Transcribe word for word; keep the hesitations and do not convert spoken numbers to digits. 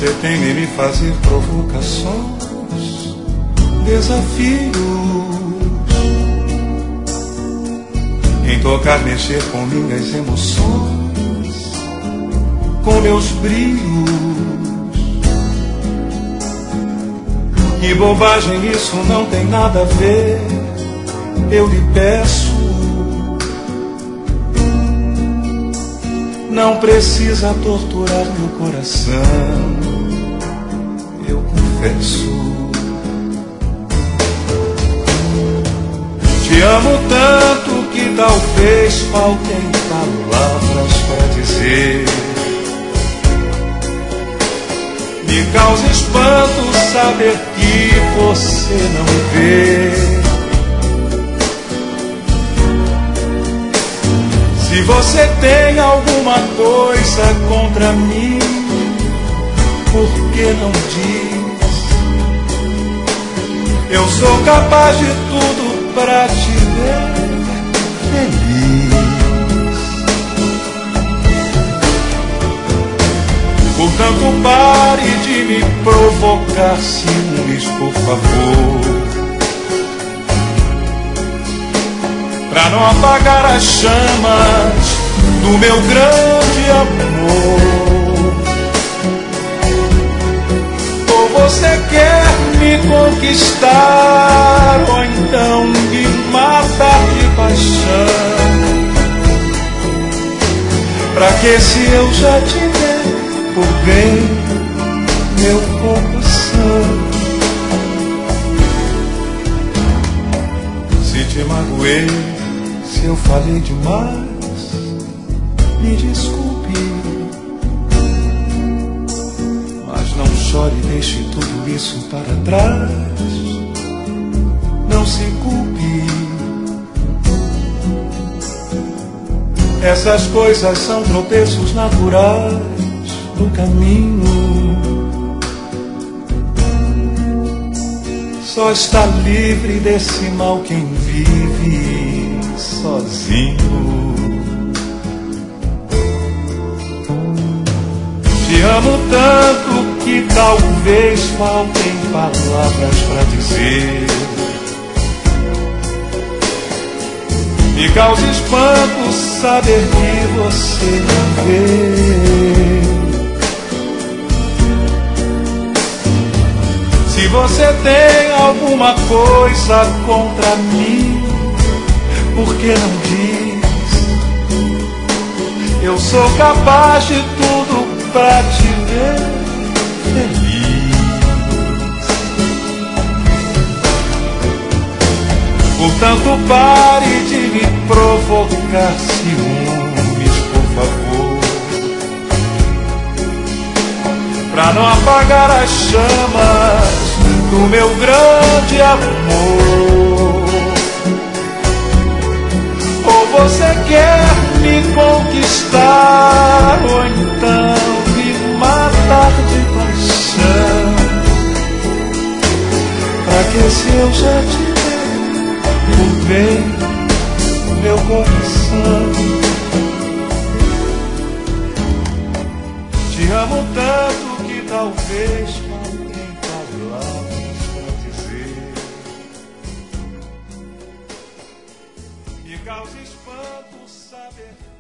entretém-me me fazer provocações, desafios, em tocar, mexer com minhas emoções, com meus brilhos. Que bobagem, isso não tem nada a ver. Eu lhe peço, não precisa torturar meu coração, eu confesso. Te amo tanto que talvez faltem palavras para dizer. Me causa espanto saber que você não vê. Se você tem alguma coisa contra mim, por que não diz? Eu sou capaz de tudo pra te ver feliz. Portanto, pare de me provocar ciúmes, por favor, pra não apagar as chamas do meu grande amor. Ou você quer me conquistar, ou então me matar de paixão. Pra que, se eu já te der por bem, meu coração? Se te magoei, se eu falei demais, me desculpe, mas não chore, deixe tudo isso para trás. Não se culpe, essas coisas são tropeços naturais do caminho. Só está livre desse mal quem vive sozinho. Te amo tanto que talvez faltem palavras para dizer. Me causa espanto saber que você não vê. Se você tem alguma coisa contra mim, por que não diz? Eu sou capaz de tudo pra te ver feliz. Portanto, pare de me provocar ciúmes, por favor, pra não apagar as chamas do meu grande amor. Ou você quer me conquistar, ou então me matar de paixão. Pra que, se eu já te der por bem, meu coração? Te amo tanto que talvez faltem palavras pra dizer. Me causa espanto saber